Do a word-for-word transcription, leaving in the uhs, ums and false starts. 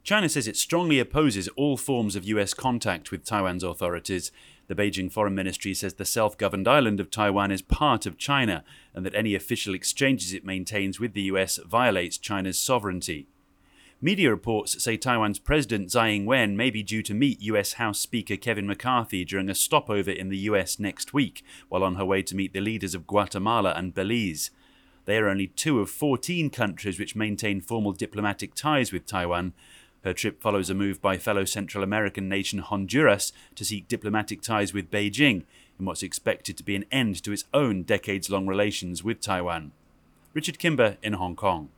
China says it strongly opposes all forms of U S contact with Taiwan's authorities. The Beijing Foreign Ministry says the self-governed island of Taiwan is part of China and that any official exchanges it maintains with the U S violates China's sovereignty. Media reports say Taiwan's President Tsai Ing-wen may be due to meet U S House Speaker Kevin McCarthy during a stopover in the U S next week, while on her way to meet the leaders of Guatemala and Belize. They are only two of fourteen countries which maintain formal diplomatic ties with Taiwan. Her trip follows a move by fellow Central American nation Honduras to seek diplomatic ties with Beijing in what's expected to be an end to its own decades-long relations with Taiwan. Richard Kimber in Hong Kong.